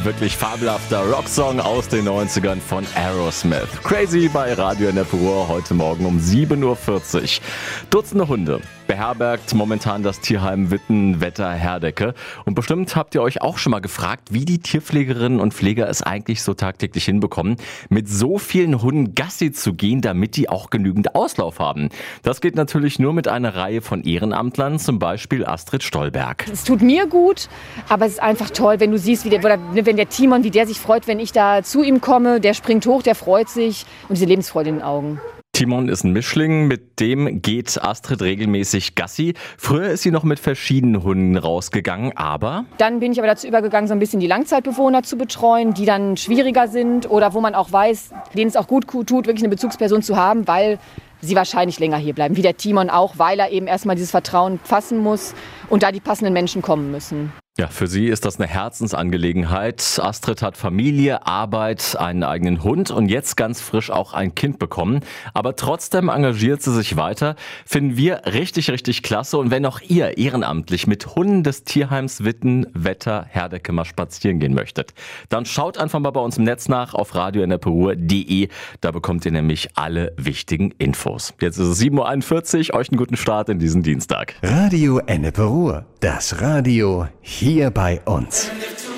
wirklich fabelhafter Rocksong aus den 90ern von Aerosmith. Crazy bei Radio NRW heute Morgen um 7.40 Uhr. Dutzende Hunde beherbergt momentan das Tierheim Witten-Wetter-Herdecke. Und bestimmt habt ihr euch auch schon mal gefragt, wie die Tierpflegerinnen und Pfleger es eigentlich so tagtäglich hinbekommen, mit so vielen Hunden Gassi zu gehen, damit die auch genügend Auslauf haben. Das geht natürlich nur mit einer Reihe von Ehrenamtlern, zum Beispiel Astrid Stolberg. Es tut mir gut, aber es ist einfach toll, wenn du siehst, wenn der Timon, wie der sich freut, wenn ich da zu ihm komme, der springt hoch, der freut sich und diese Lebensfreude in den Augen. Timon ist ein Mischling, mit dem geht Astrid regelmäßig Gassi. Früher ist sie noch mit verschiedenen Hunden rausgegangen, aber... Dann bin ich aber dazu übergegangen, so ein bisschen die Langzeitbewohner zu betreuen, die dann schwieriger sind oder wo man auch weiß, denen es auch gut tut, wirklich eine Bezugsperson zu haben, weil sie wahrscheinlich länger hier bleiben. Wie der Timon auch, weil er eben erstmal dieses Vertrauen fassen muss und da die passenden Menschen kommen müssen. Ja, für sie ist das eine Herzensangelegenheit. Astrid hat Familie, Arbeit, einen eigenen Hund und jetzt ganz frisch auch ein Kind bekommen. Aber trotzdem engagiert sie sich weiter. Finden wir richtig, richtig klasse. Und wenn auch ihr ehrenamtlich mit Hunden des Tierheims Witten-Wetter-Herdecke mal spazieren gehen möchtet, dann schaut einfach mal bei uns im Netz nach auf radionrw.de. Da bekommt ihr nämlich alle wichtigen Infos. Jetzt ist es 7.41 Uhr. Euch einen guten Start in diesen Dienstag. Radio NRW, das Radio hier bei uns.